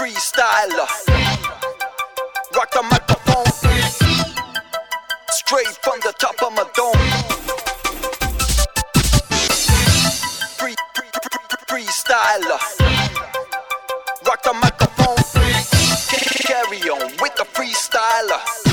freestyler. Rock the microphone, straight from the top of my dome. Freestyler. Rock the microphone, carry on with the freestyler.